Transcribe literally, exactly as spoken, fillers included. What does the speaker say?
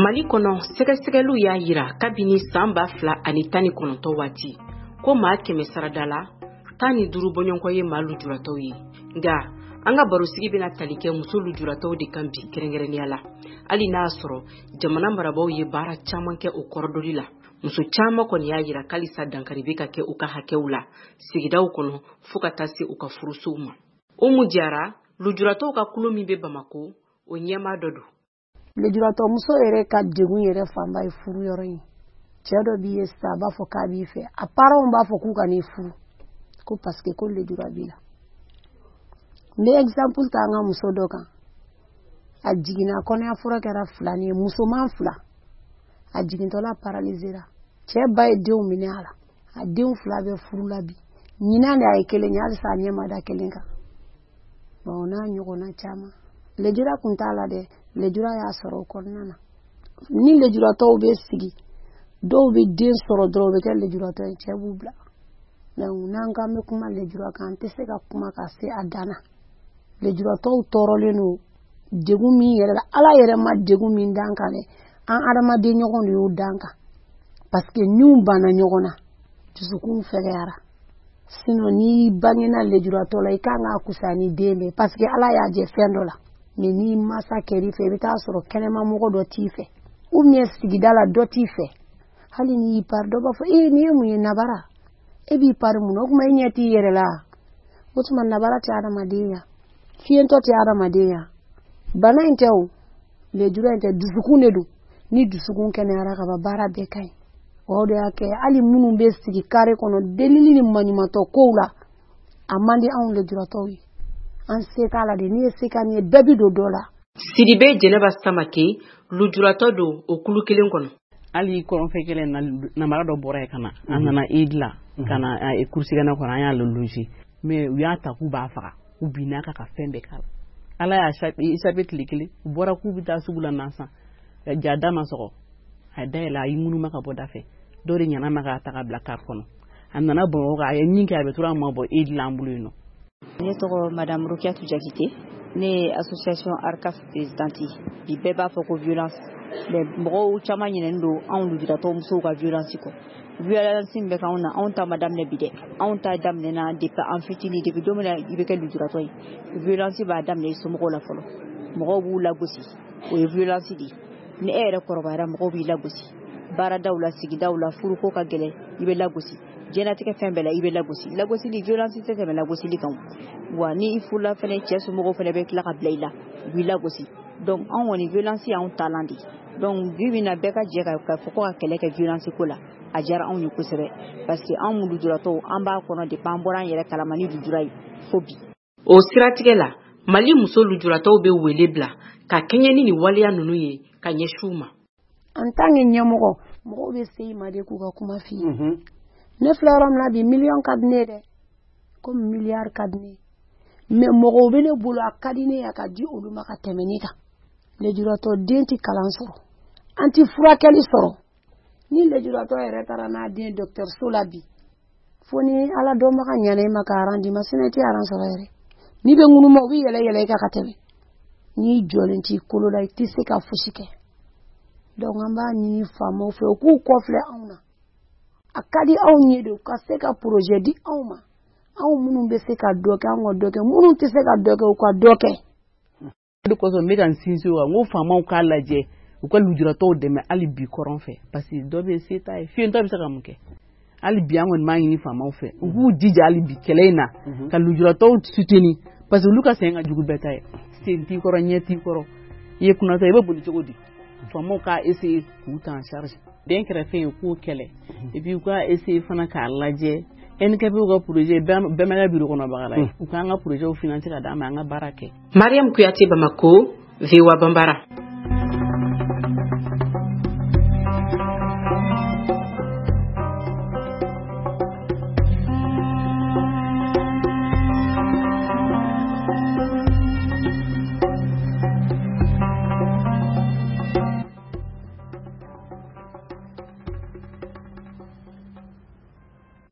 Mali kono sɛgɛsɛgɛliw y'a yira kabini san ba fila ani tan ni kɔnɔntɔn waati ko maa kɛmɛ saradala tan ni duuru bɔɲɔgɔnko ye maa lujuratɔw ye. Nga an ka barosigi bɛna tali kɛ muso lujuratɔw de kan bi kɛrɛnkɛrɛnnenya la. Hali n'a sɔrɔ jamana marabaw ye baara caman kɛ o kɔrɔdɔli la. Muso caman kɔni y'a yira kalisa dankari bɛ ka kɛ u ka hakɛw la sigidaw kɔnɔ fo ka taa se u ka furusow ma. Umu Jara lujuratɔw ka kulo min bɛ Bamako o ɲɛma dɔ don. Lujuratɔ muso yɛrɛ ka degun yɛrɛ fanba ye furu yɔrɔ in. Cɛ dɔ b'i ye sa b'a fɔ k'a b'i fɛ. A parents b'a fɔ k'u ka n'i furu ko parce que ko lujura b'i la. Ne exemple ta an ka muso dɔ kan. A jiginna kɔnɔya fura kɛra filani ye musoman fila. A jigintɔla paralysera. Cɛ ba ye denw minɛ a la. A denw fila bɛ furu la bi. Ɲinan de a ye kelen ye halisa a ɲɛ ma da kelen kan. Bon n'a ɲɔgɔnna caman. Lejura kun t'a la dɛ. Lejura y'a sɔrɔ o kɔnɔna na. Ni lejuratɔw bɛ sigi dɔw bɛ den sɔrɔ dɔrɔn u bɛ kɛ lejuratɔ ye cɛ b'u bila. Donc n'an kan bɛ kuma lejura kan an tɛ se ka kuma ka se a dan na. Lejuratɔw tɔɔrɔlen don degun min yɛrɛ la Ala yɛrɛ ma degun min dan kan dɛ an adamaden ɲɔgɔn de y'o dan kan parce que niw banna ɲɔgɔn na dusukun fɛgɛyara. Sinon ni bangena lejuratɔ la i kan ka kusa ni den de parce que Ala y'a jɛ fɛn dɔ la. Mais ni masa kɛr'i fɛ i bɛ taa sɔrɔ kɛnɛma mɔgɔ dɔ t'i fɛ ou bien sigida la dɔ t'i fɛ hali ni y'i pari dɔ b'a fɔ eh ni ye mun ye nabara e b'i pari mun o kuma i ɲɛ t'i yɛrɛ la o tuma nabara tɛ adamadenya fiyentɔ tɛ adamadenya bana in tɛ o lejura in tɛ dusukun de don ni dusukun kɛnɛyara ka ban baara bɛɛ ka ɲi o de y'a kɛ hali minnu bɛ sigi kare kɔnɔ delili ni maɲumantɔ kow la a man di anw lejuratɔw ye. An se t'a la de ni ye se ka ni ye bɛɛ bi don dɔ la. Sidibe Jɛnɛba Samake lujuratɔ don o kulu kelen kɔnɔ. Hali kɔrɔnfɛ kelen na namara dɔ bɔra ye kana an nana Eid la kana kursigana kɔnɔ an y'a loger mais u y'a ta k'u b'a faga u binna ka ka fɛn bɛɛ k'a la. Ala y'a échappé tile kelen u bɔra k'u bɛ taa sugu la nansan ja da ma sɔgɔ a dayɛlɛ a y'i ŋunuma ka bɔ da fɛ dɔ de ɲana ma k'a ta ka bila car kɔnɔ a nana Bamakɔ a ye min kɛ a bɛ tora ma bɔ Eid la an bolo yen nɔ. Ne tɔgɔ Madame Rokiatou Jakite ne association Arcaf présidente bi bɛɛ b'a fɔ ko violence mais mɔgɔw caman ɲinɛnen don anw lujuratɔ musow ka violence kɔ violence min bɛ k'anw na anw ta ma daminɛ bi dɛ anw ta daminɛna depuis an fitini depuis don min na i bɛ kɛ lujuratɔ ye violence b'a daminɛ i somɔgɔw la fɔlɔ mɔgɔw b'u lagosi o ye violence de ye ni e yɛrɛ kɔrɔbayara mɔgɔw b'i lagosi baaradaw la sigidaw la furuko ka gɛlɛn i bɛ lagosi jɛnatigɛ fɛn bɛɛ la i bɛ lagosi lagosili violence tɛ tɛmɛ lagosili kan wa ni i furula fɛnɛ cɛ somɔgɔw fɛnɛ bɛ tila ka bila i la u b'i lagosi donc anw kɔni violence y'anw talan de donc bi bi in na bɛɛ ka jɛ ka fɔ ko ka kɛlɛ kɛ violence ko la a diyara anw ye kosɛbɛ parce que anw lujuratɔw an b'a kɔnɔ depuis an bɔra an yɛrɛ kalama ni lujura ye fo bi. O siratigɛ la Mali muso lujuratɔw bɛ wele bila ka kɛɲɛ ni nin waleya ninnu ye ka ɲɛsin u ma. En tant que ɲɛmɔgɔ mɔgɔw bɛ se i ma de k'u ka kuma f'i ye. Ne filɛ yɔrɔ min na bi million ka di ne ye dɛ comme milliard ka di ne ye mais mɔgɔw bɛ ne bolo a ka di ne ye a ka di olu ma ka tɛmɛ ne kan. Lejuratɔ den tɛ kalan sɔrɔ an tɛ furakɛli sɔrɔ ni lejuratɔ yɛrɛ taara n'a den dɔgɔtɔrɔso la bi fo ni Ala dɔnbaga ɲana i ma ka aran d'i ma sinon i tɛ aran sɔrɔ yɛrɛ n'i bɛ ŋunuma u bɛ yɛlɛ yɛlɛ i kan ka tɛmɛ n'i jɔlen t'i kolo la i tɛ se ka fosi kɛ donc an b'a ɲini faamaw fɛ u k'u kɔfilɛ anw na. A ka di anw ye de u ka se ka projet di anw ma anw minnu bɛ se ka dɔ kɛ anw ka dɔ kɛ minnu tɛ se ka dɔ kɛ u ka dɔ kɛ. De kosɔn n bɛ ka n sinsin o kan n ko faamaw k'a lajɛ u ka lujuratɔw dɛmɛ hali bi kɔrɔn fɛ parce que dɔ bɛ se t'a ye fiyentɔ bɛ se ka mun kɛ hali bi an kɔni b'a ɲini faamaw fɛ u k'u jija hali bi kɛlɛ in na ka lujuratɔw soutenir parce que olu ka sɛgɛn ka jugu bɛɛ ta ye sen t'i kɔrɔ ɲɛ t'i kɔrɔ i ye kunnata i bɛ boli cogo di faamaw k'a essayer k'u ta en charge. Den kɛrɛfɛ ye k'o kɛlɛ et puis u ka essayer fana k'a lajɛ N K P ka projet bɛɛ ma kɛ bureau kɔnɔbaga la ye u k'an ka projet financer ka d'an ma an ka baara kɛ. Mariam Kuyate Bamako V O A Bambara.